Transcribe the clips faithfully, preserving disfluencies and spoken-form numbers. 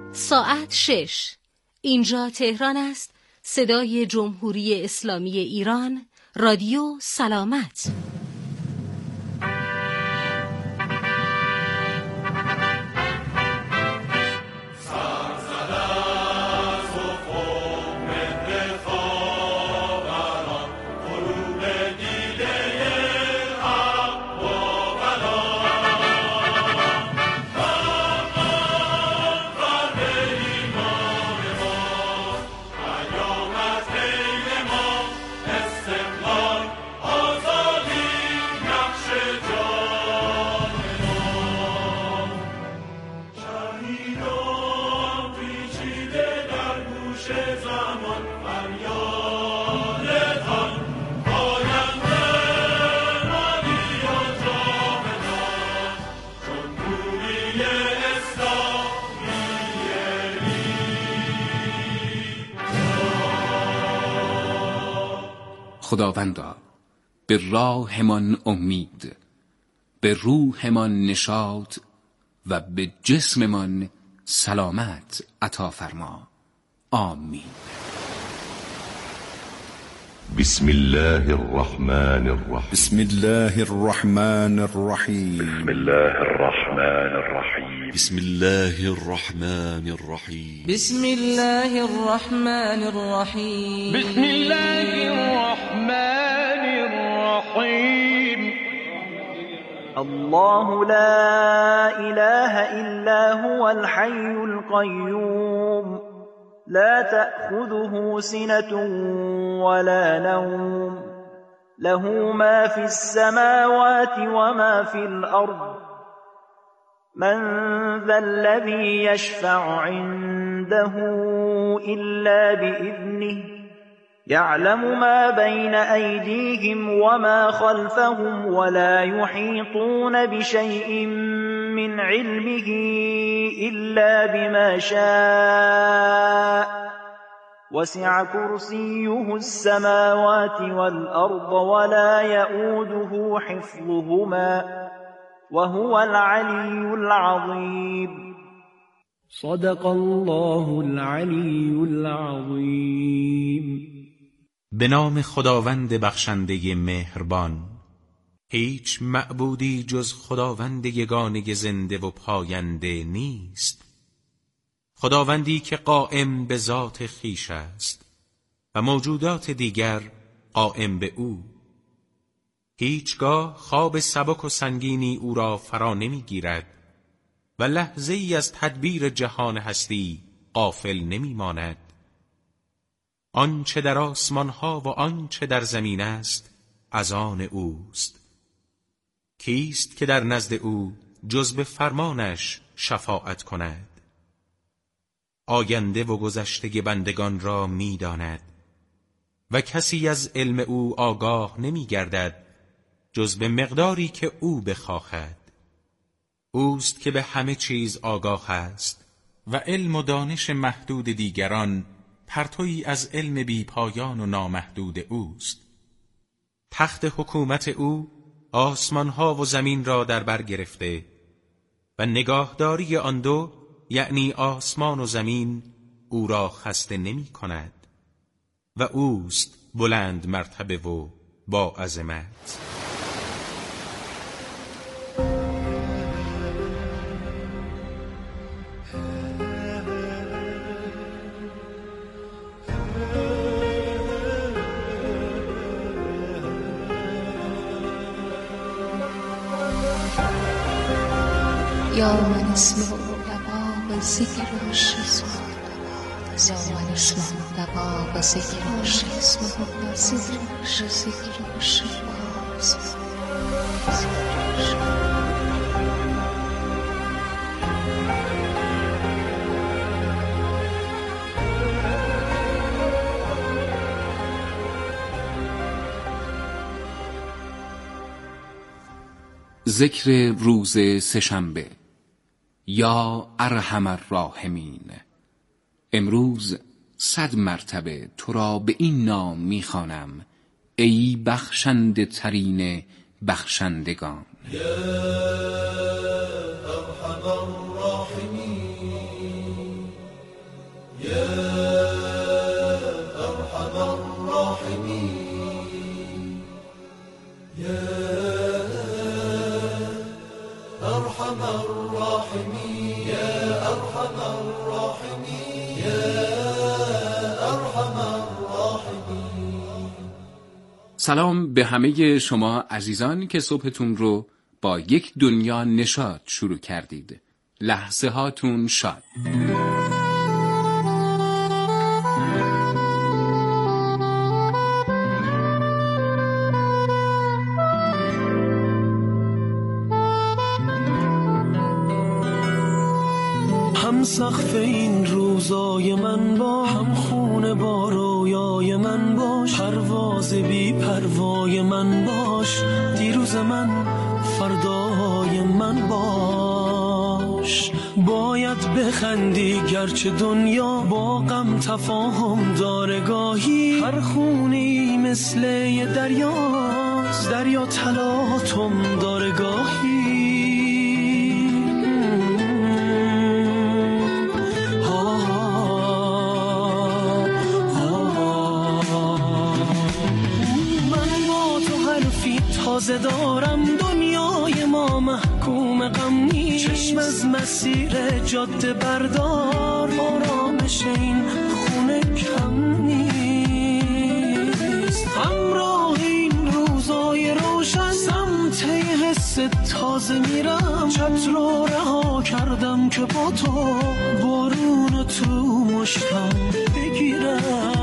ساعت شش. اینجا تهران است. صدای جمهوری اسلامی ایران، رادیو سلامت. خداوندا به راهمان امید، به روحمان نشاط و به جسممان سلامت عطا فرما. آمین. بسم الله الرحمن الرحیم. بسم الله الرحمن الرحیم. بسم الله الرحمن الرحیم. بسم الله الرحمن الرحیم. بسم الله الرحمن الرحیم. بسم الله الرحمن الرحیم. الله لا اله الا هو الحي القيوم لا تأخذه سنة ولا نوم له ما في السماوات وما في الأرض من ذا الذي يشفع عنده إلا بإذنه يعلم ما بين أيديهم وما خلفهم ولا يحيطون بشيء من علمه إلا بما شاء وسع كرسيه السماوات والأرض ولا يؤوده حفظهما وهو العلي العظيم. صدق الله العلی العظیم. به نام خداوند بخشنده مهربان. هیچ معبودی جز خداوند یگانه زنده و پاینده نیست، خداوندی که قائم به ذات خویش است و موجودات دیگر قائم به او. هیچگاه خواب سبک و سنگینی او را فرا نمی گیرد و لحظه ای از تدبیر جهان هستی غافل نمی ماند. آنچه در آسمان ها و آنچه در زمین است از آن اوست. کیست که در نزد او جز به فرمانش شفاعت کند؟ آینده و گذشته بندگان را می داند و کسی از علم او آگاه نمی گردد جز به مقداری که او بخواهد. اوست که به همه چیز آگاه است و علم و دانش محدود دیگران پرتویی از علم بی پایان و نامحدود اوست. تخت حکومت او آسمانها و زمین را در بر گرفته و نگاهداری آن دو یعنی آسمان و زمین او را خسته نمی کند و اوست بلند مرتبه و با عظمت. یا من اسمه دباب ذکر و شیزم یا من اسمه دباب ذکر و شیزم ذکر و شیزم. ذکر روز سه‌شنبه. یا ارحم الراحمین، امروز صد مرتبه تو را به این نام میخوانم ای بخشنده ترین بخشندگان. یا ارحم الراحمین سلام به همه شما عزیزان که صبحتون رو با یک دنیا نشاط شروع کردید. لحظه هاتون شاد. هم سقف این روزای من با هم خونه با رویای من باش، پرواز بی پروای من باش، دیروز من فردای من باش. باید بخندی گرچه دنیا با غم تفاهم داره گاهی، هر خونی مثل یه دریاست، دریا تلاطم داره گاهی. تازه دارم دنیای ما محکوم غم نیست، چشم از مسیر جاده بردار، آرامش این خونه کم نیست. همراه این روزای روشن سمت حس تازه میرم، چتر رو رها کردم که با تو بارون تو مشتم بگیرم.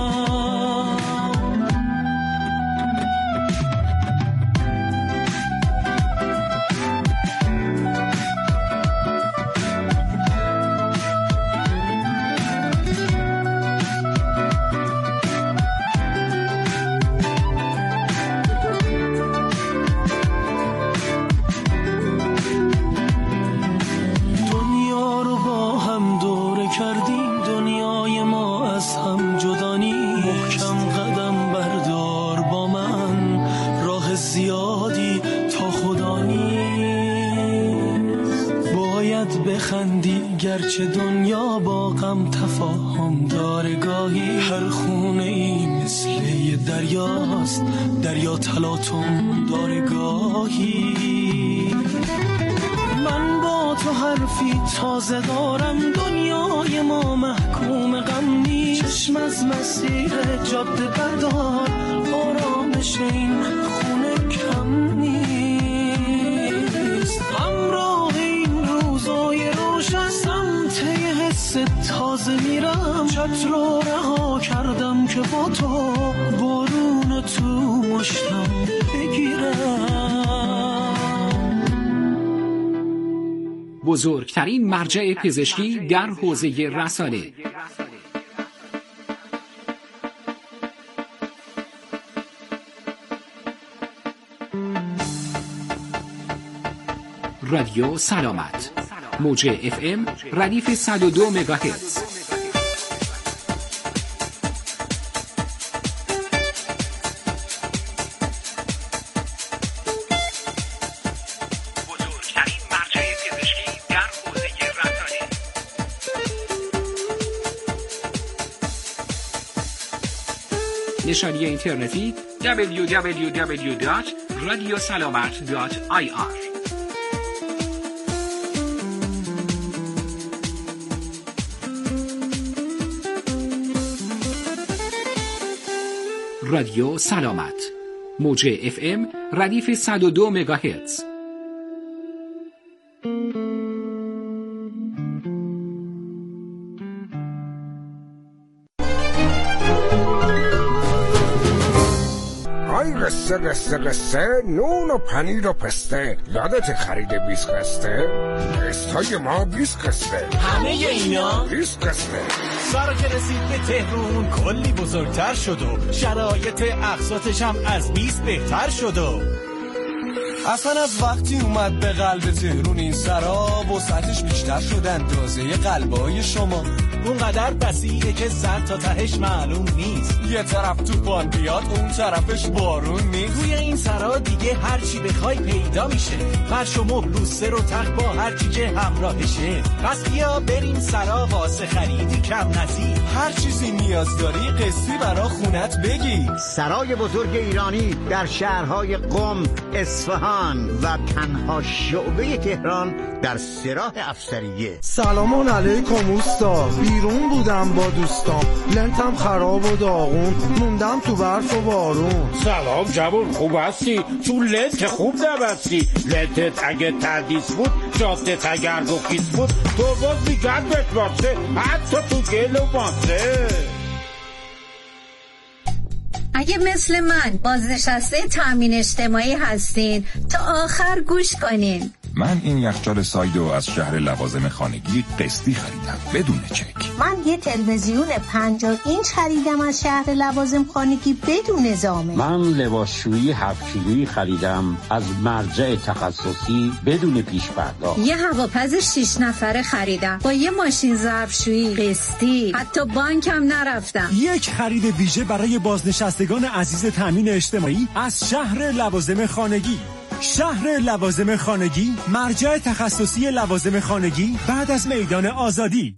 گرچه دنیا با غم تفاهم داره گاهی، هر خونه ای مثل یه دریاست، دریا تلاطم داره گاهی. من با تو حرفی تازه دارم دنیای ما محکوم غم نیست، چشم از مسیر جاده بردار، آرامش این خونه کم نیست. همراه این روزای روشن سمت حس تازه میرم، چتر رو رها کردم که با تو بارون تو مشتم بگیرم. بزرگترین مرجع پزشکی در حوزه رسانه، رادیو سلامت، موج اف ام ردیف صد و دو مگاهرتز. بزرگترین مرجع پزشکی در حوزه رسانه. نشانی اینترنتی دبلیو دبلیو دبلیو دات رادیو سلامت دات آی آر. رادیو سلامت، موج اف ام ردیف صد و دو مگاهرتز. آی قصه قصه قصه، نون و پنیر و پسته، یادت خرید بیست قسته؟ قسطای ما بیست قسته، همه اینا بیست قسته. سارا که رسید به تهرون کلی بزرگتر شد و شرایط اقساطش هم از بیست بهتر شد و اصلا از وقتی اومد به قلب تهرون این سرا وسعتش بیشتر شد اندازه قلبای شما. اونقدر بسیده که سر تا تهش معلوم نیست، یه طرف توفان بیاد اون طرفش بارون نیست. توی این سرا دیگه هر چی بخوای پیدا میشه، فرش و مبل و سر و تخت با هر چی که همراهشه. پس بیا بریم سرا واسه خریدی کم نزید، هر چیزی نیاز داری قسطی برا خونت بگی. سرای بزرگ ایرانی در شهرهای قم، اصفهان و تنها شعبه تهران در سراح افسریه. سلام علیکم اوستا، بیرون بودم با دوستام، لنتم خراب و داغون، موندم تو برف و بارون. سلام جوون، خوب هستی؟ تو لنت خوب نبستی. لنتت اگه تردیس بود، جادت اگر گفیز بود، تو باز میگن بشماسه، حتی تو گل و ماسه. اگه مثل من بازنشسته تامین اجتماعی هستین تا آخر گوش کنین. من این یخچال سایدو از شهر لوازم خانگی قسطی خریدم بدون چک. من یه تلویزیون پنجاه اینچ خریدم از شهر لوازم خانگی بدون نظامه. من لباسشویی هفت کیلویی خریدم از مرجع تخصصی بدون پیش پرداخت. یه هواپز شش نفره خریدم با یه ماشین ظرفشویی قسطی، حتی بانکم نرفتم. یک خرید ویژه برای بازنشستگان عزیز تامین اجتماعی از شهر لوازم خانگی. شهر لوازم خانگی، مرجع تخصصی لوازم خانگی بعد از میدان آزادی.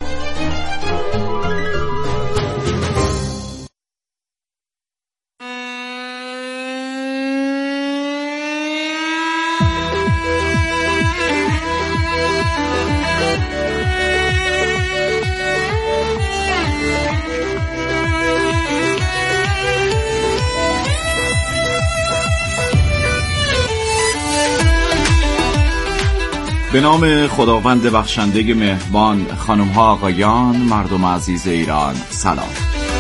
به نام خداوند بخشنده مهربان، خانم ها آقایان، مردم عزیز ایران، سلام.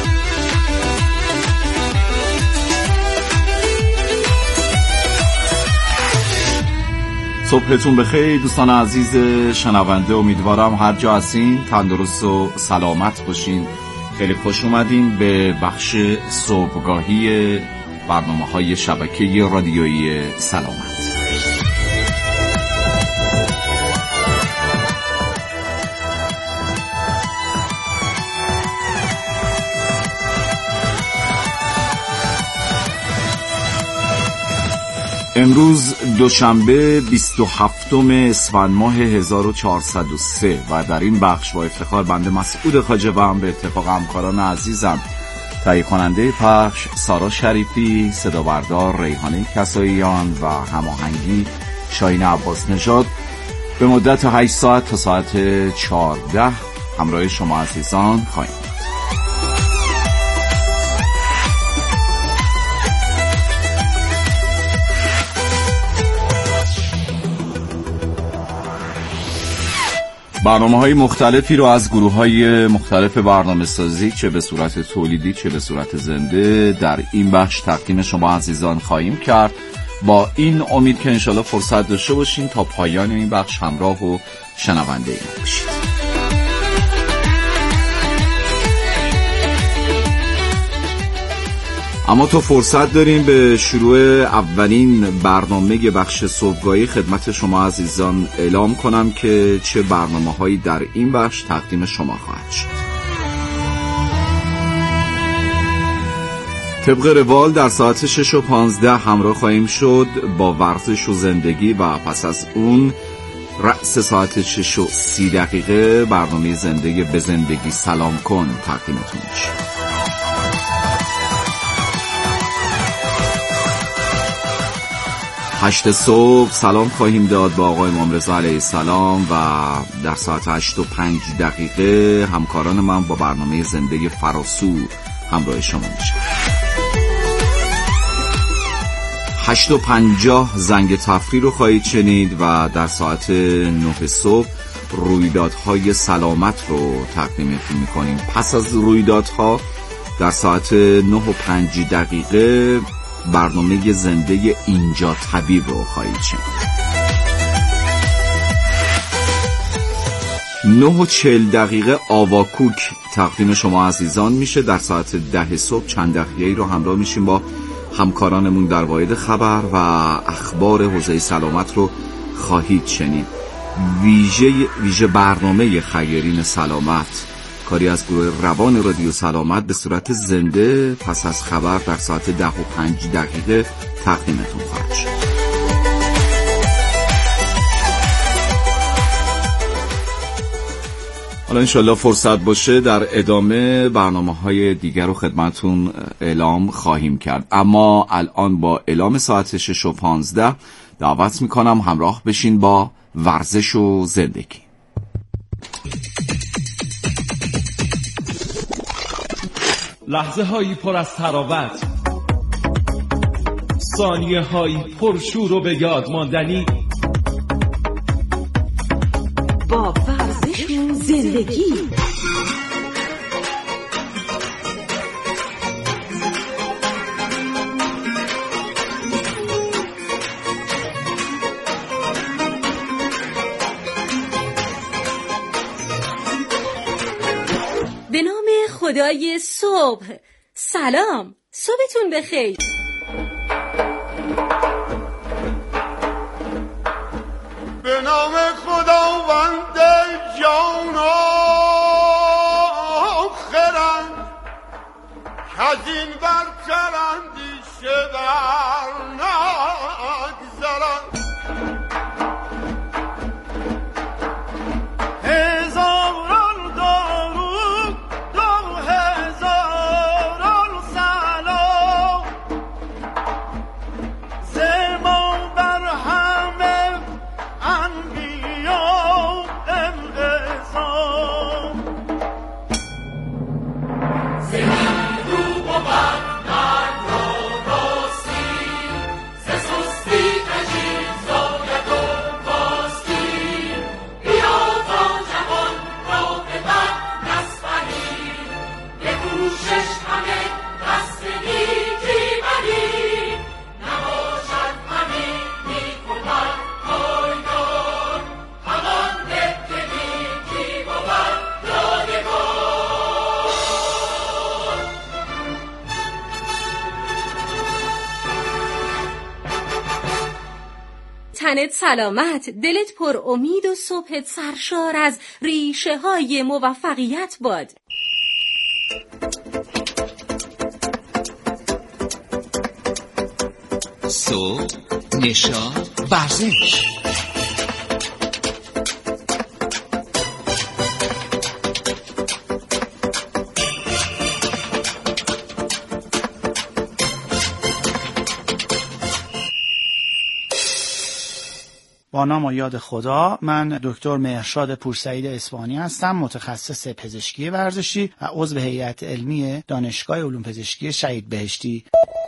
صبحتون بخیر دوستان عزیز شنونده، امیدوارم هر جا هستین تندرست و سلامت باشین. خیلی خوش اومدین به بخش صبحگاهی برنامه‌های شبکه رادیویی سلامت. امروز دوشنبه بیست و هفتم اسفند ماه هزار و چهارصد و سه و در این بخش با افتخار بنده مسعود خواجه و هم به اتفاق همکاران عزیزم تهیه کننده پخش سارا شریفی، صدا بردار ریحانه کساییان و هماهنگی شاهین عباس نژاد به مدت هشت ساعت تا ساعت چهارده همراه شما عزیزان خواهیم. برنامه‌های مختلفی رو از گروه‌های مختلف برنامه‌سازی چه به صورت تولیدی چه به صورت زنده در این بخش تقدیم شما عزیزان خواهیم کرد، با این امید که انشالله فرصت داشته باشین تا پایان این بخش همراه و شنونده این باشید. اما تا فرصت داریم به شروع اولین برنامه بخش صبحگاهی خدمت شما عزیزان اعلام کنم که چه برنامه‌هایی در این بخش تقدیم شما خواهد شد. طبق روال در ساعت شش و پانزده همراه خواهیم شد با ورزش و زندگی و پس از اون رأس ساعت شش و سی دقیقه برنامه زندگی به زندگی سلام کن تقدیمتون میشه. هشت صبح سلام خواهیم داد با آقای امام رضا علیه السلام و در ساعت هشت و پنج دقیقه همکاران من با برنامه زنده فراسو همراه شما میشه. هشت و پنجاه زنگ تفریح رو خواهید شنید و در ساعت نه صبح رویدادهای سلامت رو تقدیمتون میکنیم. پس از رویدادها در ساعت نه و پنج دقیقه برنامه زنده اینجا طبیب رو خواهید شنید. نه و چهل دقیقه آواکوک تقدیم شما عزیزان میشه. در ساعت ده صبح چند دقیقه‌ای رو همراه میشیم با همکارانمون در واحد خبر و اخبار حوزه سلامت رو خواهید شنید. ویژه ویژه برنامه خیرین سلامت، کاری از گروه روان رادیو سلامت به صورت زنده پس از خبر در ساعت ده و پنج دقیقه تقدیمتون خواهد شد. حالا انشالله فرصت باشه در ادامه برنامه‌های دیگر رو خدمتون اعلام خواهیم کرد، اما الان با اعلام ساعت شش و پانزده دعوت میکنم همراه بشین با ورزش و زندگی. لحظه هایی پر از تراوت، ثانیه هایی پر شور و به یاد ماندنی. با ورزش و زندگی به نام خدای صبح. سلام، صبحتون بخیر. به نام خداوند جان آخرم که از این برتر اندیشه بر نگذرم. هزاران درود دو هزاران سلام زما بر همه انبیا انقسام. زمین رو بود مرد را راستی ز سستی عجیب زاید و باستی. بیا تا جهان را به بر نسپریم به کوشش همه دست نیکی بریم. نباشد همین نیک و بد پایدار همان به که نیکی بود یادگار. تنت سلامت، دلت پر امید و صبحت سرشار از ریشه های موفقیت باد. صبح، نشاط، ورزش. با نام و یاد خدا. من دکتر مهرشاد پورسعید اصفهانی هستم، متخصص پزشکی ورزشی و عضو هیئت علمی دانشگاه علوم پزشکی شهید بهشتی.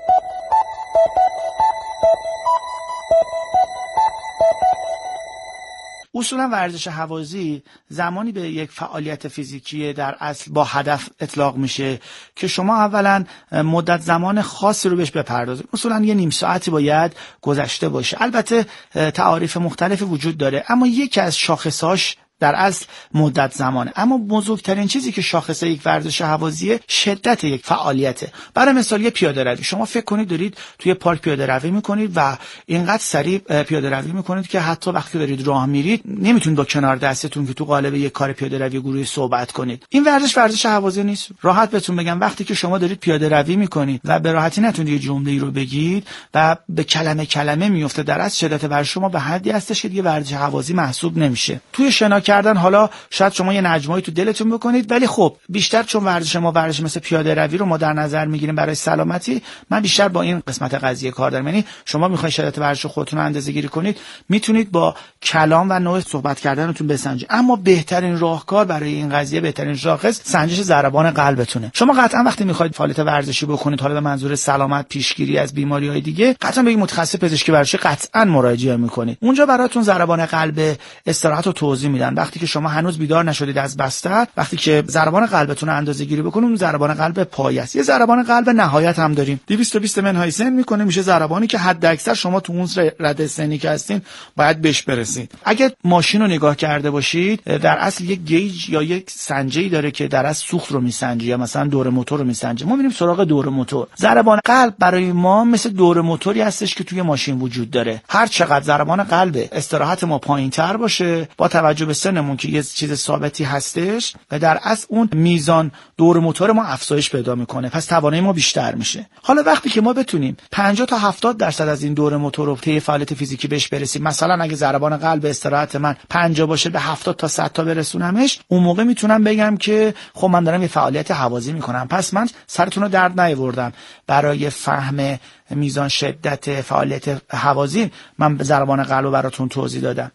اصولا ورزش هوازی زمانی به یک فعالیت فیزیکی در اصل با هدف اطلاق میشه که شما اولا مدت زمان خاصی رو بهش بپردازید. اصولا یه نیم ساعتی باید گذشته باشه. البته تعاریف مختلفی وجود داره، اما یکی از شاخصهاش در اصل مدت زمانه. اما بزرگترین چیزی که شاخصه یک ورزش هوازیه شدت یک فعالیته. برای مثال یه پیاده روی، شما فکر کنید دارید توی پارک پیاده روی میکنید و اینقدر سریع پیاده روی میکنید که حتی وقتی دارید راه میرید نمیتونید با کنار دستتون که تو قالب یک کار پیاده روی گروهی صحبت کنید. این ورزش ورزش هوازی نیست. راحت بهتون بگم وقتی که شما دارید پیاده روی میکنید و به راحتی نتونید یه جمله‌ای رو بگید و به کلمه کلمه میفته، در اصل شدت ورزش شما به حدی هستش که دیگه ورزش هوازی محسوب نمیشه. توی شنا کردن حالا شاید شما یه نجمایی تو دلتون بکنید، ولی خب بیشتر چون ورزش ما ورزش مثل پیاده روی رو ما در نظر میگیریم برای سلامتی، من بیشتر با این قسمت قضیه کار دارم. یعنی شما میخواید شدت ورزش خودتون رو اندازه‌گیری کنید، میتونید با کلام و نوع صحبت کردنتون بسنجید. اما بهترین راهکار برای این قضیه، بهترین شاخص سنجش ضربان قلبتونه. شما قطعا وقتی میخواید فعالیت ورزشی بکنید، حالا به منظور سلامت، پیشگیری از بیماریهای دیگه، قطعا به یک متخصص پزشکی ورزشی قطعا مراجعه میکنید. اونجا براتون ضربان قلب استراحت رو توضیح میدن. وقتی که شما هنوز بیدار نشدید از بستر، وقتی که ضربان قلبتون رو اندازه‌گیری بکنید، اون ضربان قلب پایه است. یه ضربان قلب نهایت هم داریم، دویست و بیست منهای سن میکنه، میشه ضربانی که حد اکثر شما تو اون رده سنی که هستین باید بهش برسید. اگه ماشین رو نگاه کرده باشید، در اصل یک گیج یا یک سنجه‌ای داره که در اصل سوخت رو میسنجه یا مثلا دور موتور رو میسنجه. ما میریم سراغ دور موتور. ضربان قلب برای ما مثل دور موتوری هستش که توی ماشین وجود داره. هر چقدر ضربان قلب استراحت ما پایین‌تر باشه، با توجه به سنمون که یه چیز ثابتی هستش، و در اصل اون میزان دور موتور ما افزایش پیدا میکنه، پس توانایی ما بیشتر میشه. حالا وقتی که ما بتونیم پنجاه تا هفتاد درصد از این دور موتور رو طی فعالیت فیزیکی بهش برسیم، مثلا اگه ضربان قلب استراحت من پنجاه باشه، به هفتاد تا صد تا برسونمش، اون موقع میتونم بگم که خب من دارم یه فعالیت هوازی میکنم. پس من سرتون رو درد نیاوردم. برای فهم میزان شدت فعالیت هوازی من ضربان قلب رو براتون توضیح دادم.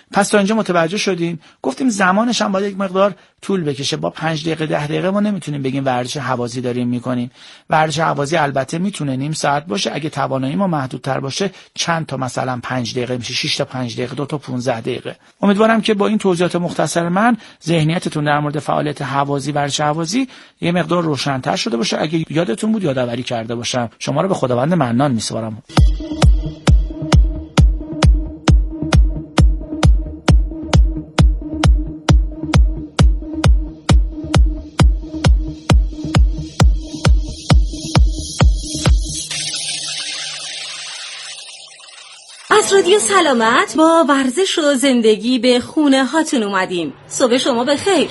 پس تا اینجا متوجه شدیم. گفتیم زمانش هم باید یک مقدار طول بکشه. با پنج دقیقه ده دقیقه ما نمیتونیم بگیم ورزش هوازی داریم میکنیم. ورزش هوازی البته میتونه نیم ساعت باشه، اگه توانایی ما محدودتر باشه چند تا مثلا پنج دقیقه میشه، شش تا پنج دقیقه، دو تا پانزده دقیقه. امیدوارم که با این توضیحات مختصر من ذهنیتتون در مورد فعالیت هوازی، ورزش هوازی یه مقدار روشن‌تر شده باشه. اگه یادتون بود یادآوری کرده باشم. شما رو به خداوند منان میسپارم. از رادیو سلامت با ورزش و زندگی به خونه هاتون اومدیم. صبح شما بخیر.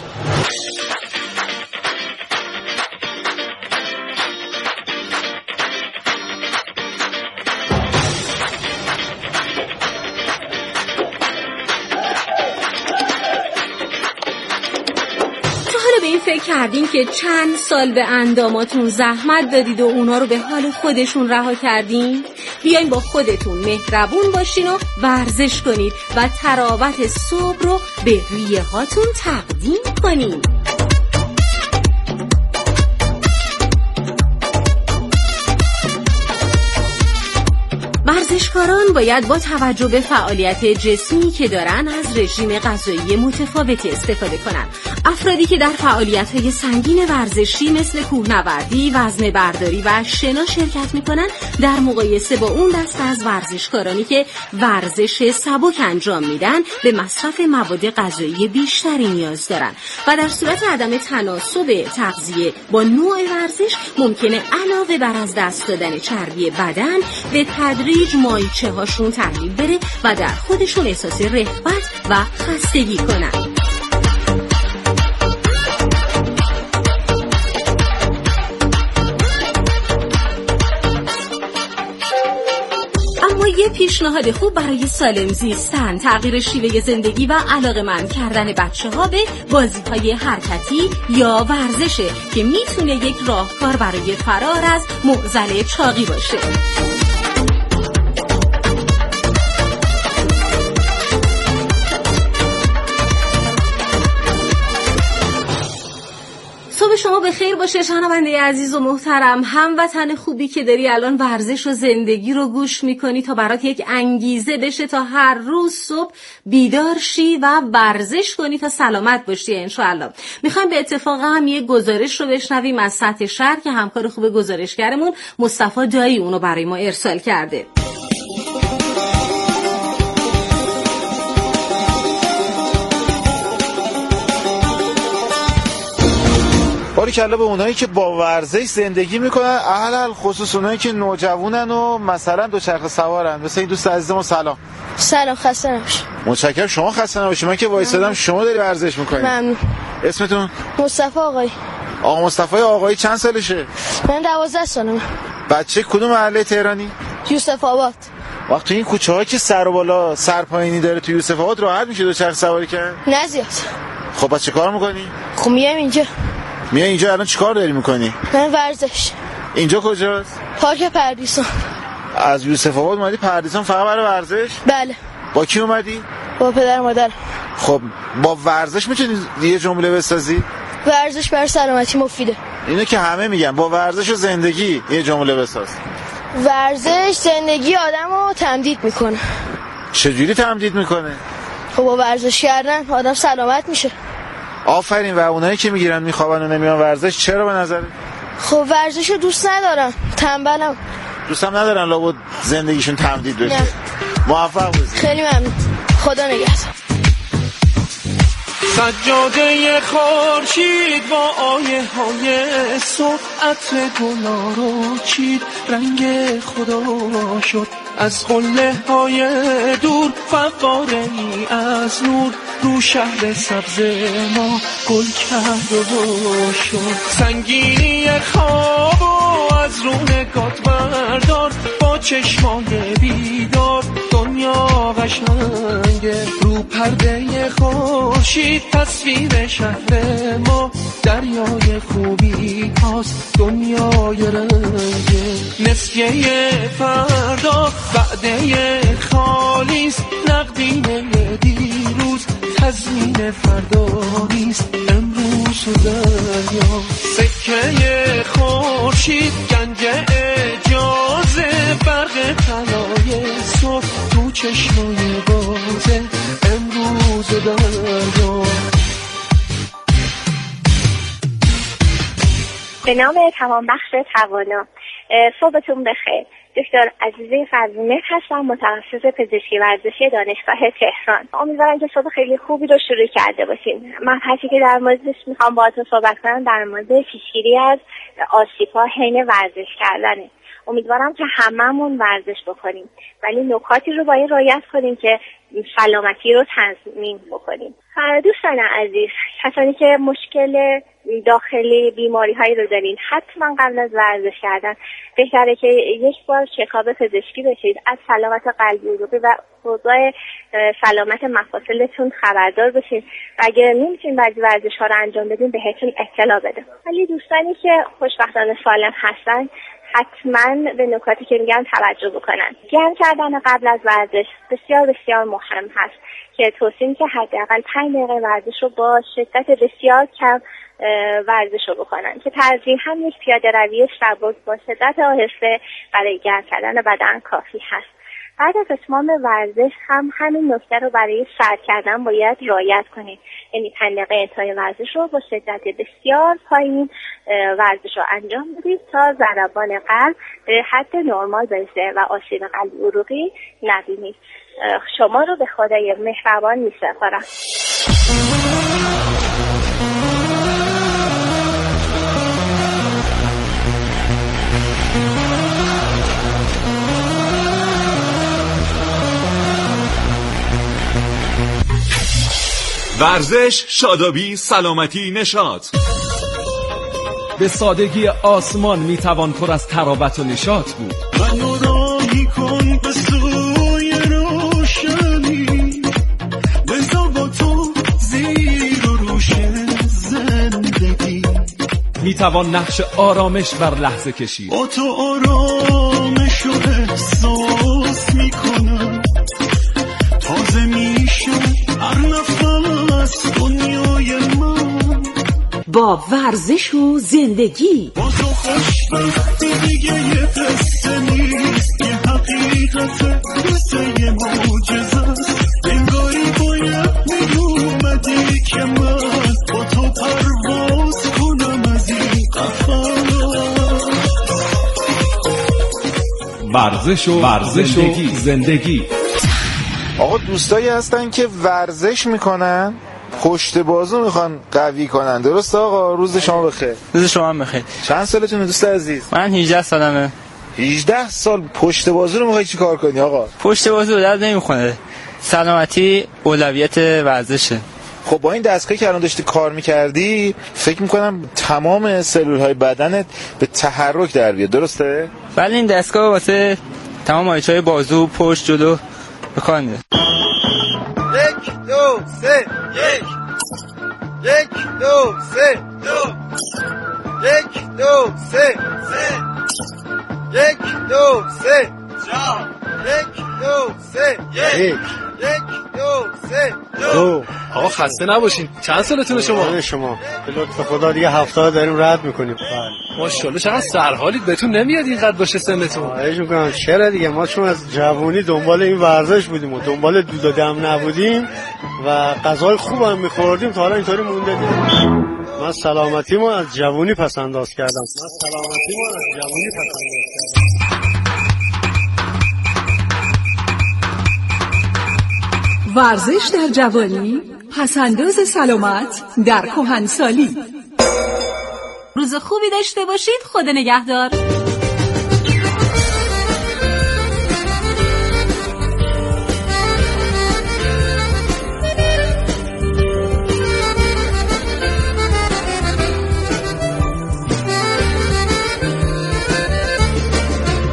فکر کردین که چند سال به انداماتون زحمت دادید و اونا رو به حال خودشون رها کردین؟ بیاین با خودتون مهربون باشین و ورزش کنید و تراوت صبح رو به ریه هاتون تقدیم کنین. ورزشکاران باید با توجه به فعالیت جسمی که دارن از رژیم غذایی متفاوتی استفاده کنن. افرادی که در فعالیت‌های سنگین ورزشی مثل کوهنوردی، وزنه برداری و شنا شرکت می‌کنن، در مقایسه با اون دست از ورزشکارانی که ورزش سبک انجام میدن به مصرف مواد غذایی بیشتری نیاز دارن و در صورت عدم تناسب تغذیه با نوع ورزش ممکنه علاوه بر از دست دادن چربی بدن به تدریج مایچه هاشون تغییر بره و در خودشون احساس رغبت و خستگی کنن. یه پیشنهاد خوب برای سالم زیستن، تغییر شیوه زندگی و علاقه‌مند کردن بچه‌ها به بازی‌های حرکتی یا ورزشه که میتونه یک راهکار برای فرار از معضل چاقی باشه. صبح شما به خیر باشه شنونده عزیز و محترم، هموطن خوبی که داری الان ورزش و زندگی رو گوش میکنی تا برات یک انگیزه بشه تا هر روز صبح بیدار شی و ورزش کنی تا سلامت باشی انشاءالله. میخوایم به اتفاق هم یک گزارش رو بشنویم از سطح شهر که همکار خوب گزارشگرمون مصطفی دایی اونو برای ما ارسال کرده. باریکلا به اونایی که با ورزش زندگی میکنن، اهل خصوص اونایی که نوجوانن و مثلا دوچرخه سوارن. مثلا این دوست عزیزم سلام. سلام، خسته نباشی. متشکرم. شما خسته نباشید. من که وایسادم شما داری ورزش میکنید. ممنون. اسمتون؟ مصطفی آقایی. آقا مصطفی آقایی چند سالشه؟ من دوازده سالمه. بچه کدوم محله تهرانی؟ یوسف آباد. وقت این کوچه ها که سر و بالا سر پایینی داره تو یوسف آباد راحت میشه دوچرخه سواری کرد؟ نه زیاد. خب بچه کار میکنی؟ خب میام اینجا. میای اینجا الان چیکار داری میکنی؟ من ورزش. اینجا کجاست؟ پارک پردیسان. از یوسف آباد اومدی پردیسان فقط برای ورزش؟ بله. با کی اومدی؟ با پدر مادر. خب با ورزش میتونی یه جمله بسازی؟ ورزش برای سلامتی مفیده. اینو که همه میگن. با ورزش و زندگی یه جمله بساز. ورزش زندگی آدمو تمدید میکنه. چجوری تمدید میکنه؟ خب با ورزش کردن آدم سلامت میشه. آفرین. و اونایی که میگیرن میخوابن و نمیان ورزش چرا به نظره؟ خب ورزشو دوست ندارم، تنبلم. دوستم ندارن لابد زندگیشون تمدید بشه. موفق باشید. خیلی ممنون. خدا نگهدار. سجاده خورشید با آیه های صبح عطر گلا رو چید، رنگ خدا شد از قله های دور، فواره ای از نور رو شهر سبز ما گل کرد و شد. سنگینی خواب و از رو نگات بردار، با چشمای بیدار دنیا قشنگه. رو پرده خورشید تصویر شهر ما، دریای خوبی هاست دنیای رنگه. نسیه فردا وعده خالیست، نقدینه دیوار تضمین فردا نیست. امروز و دریا سکه خورشید، گنج اجازه، برق طلای صبح تو چشمای بازه. امروز و دریا. به نام تمام بخش توانا، صبحتون بخیر. دکتر عزیزه فضل‌مهر هستم، متخصص پزشکی ورزشی دانشگاه تهران. امیدوارم که صبح خیلی خوبی رو شروع کرده باشین. مبحثی که در موردش میخوام باهاتون صحبت کنم در مورد پیشگیری از آسیب‌ها حین ورزش کردنه. امیدوارم که هممون ورزش بکنیم، ولی نکاتی رو باید رعایت کنیم که سلامتی رو تضمین بکنیم. دوستان عزیز، کسانی که مشکل داخلی بیماری هایی رو دارین، حتما قبل از ورزش کردن بهتره که یک بار چکاپ پزشکی بشید، از سلامت قلبی عروقی و اوضاع سلامت مفاصلتون خبردار بشید و اگر نمیتونین بعضی ورزش ها رو انجام بدین بهتون اطلاع بده. ولی دوستانی که خوشبختانه سالم هستن حتما به نکاتی که میگم توجه بکنن. گرم کردن قبل از ورزش بسیار بسیار مهم هست که توصیه که حداقل پنج دقیقه ورزش رو با شدت بسیار کم ورزش رو بکنن که ترجیح هم یک پیاده روی سبک با شدت آهسته برای گرم کردن بدن کافی هست. بعد از اتمام ورزش هم همین نکته رو برای سرد کردن باید رعایت کنید، یعنی پنج دقیقه انتهای ورزش رو با شدت بسیار پایین ورزش رو انجام بدید تا ضربان قلب به حد نرمال برسه و آسیب قلبی عروقی نبینید. شما رو به خدای مهربان می‌سپارم. ورزش، شادابی، سلامتی، نشاط. به سادگی آسمان میتوان پر از تراوت و نشاط بود. منو راهی کن به سوی روشنی، بذار با تو زیر و روشن زندگی. میتوان نقش آرامش بر لحظه کشید. با تو آرامش رو احساس میکنم، تازه میشم هر نفس دنیای من. با ورزش و زندگی با تو خوشبختی دیگه یه قصه نیست، یه حقیقت قصه یه معجزه است. انگاری باید میومدی که من با تو پرواز کنم از این قفس. ورزش و ورزش و زندگی. آقا دوستایی هستن که ورزش میکنن، پشت بازو میخوان قوی کنن، درست آقا؟ روز شما بخیر. روز شما هم بخیر. چند سالتونه دوست عزیز؟ من هجده سالمه. هجده سال پشت بازو رو میخوای چی کار کنی آقا؟ پشت بازو درد نمیخونه، سلامتی اولویت ورزشه. خب با این دستگاهی که الان داشتی کار میکردی فکر میکنم تمام سلول های بدنت به تحرک در بیاد، درسته؟ بله، این دستگاه واسه تمام مایچای بازو، پشت، جلو بکار میاد. یک دو سه یک یک دو سه دو یک دو سه سه یک دو سه چهار یک دو سه یک یک دو سه دو. آقا خسته نباشین. چند سالتونه شما؟ شما به لطف خدا دیگه هفتاد داریم رد میکنیم. ماشاءالله چقدر سرحالید، بهتون نمیاد اینقدر باشه سنتون. خواهش میکنم. چرا دیگه، ما چون از جوانی دنبال این ورزش بودیم و دنبال دود و دم نبودیم و غذای خوب هم میخوردیم تا حالا اینطوری مونده دیگه. من سلامتیمو از جوانی پس انداز کردم. من سلامتیمو از جوانی پس انداز کردم. ورزش در جوانی، پسنداز سلامت در کهنسالی. روز خوبی داشته باشید. خدا نگهدار.